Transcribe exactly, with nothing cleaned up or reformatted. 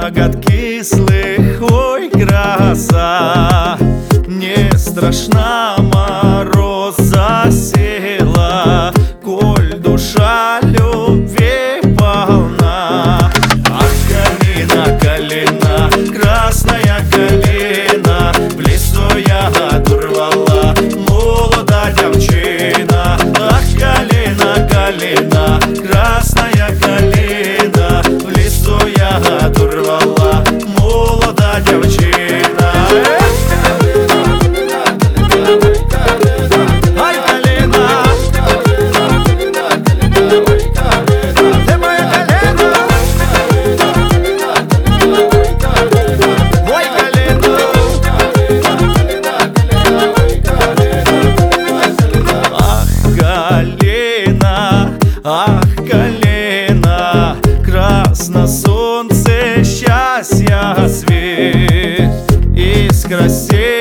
ягод кислых, ой, гроза. Не страшна мороз засела, коль душа любви полна. Ах, калина, калина, красная калина, в лесу ягоду рвала молода девчина. Ах, калина, калина, красная калина, в лесу ягоду рвала молода девчина. Ах, калина, красно солнце, счастья свет, искра сеть.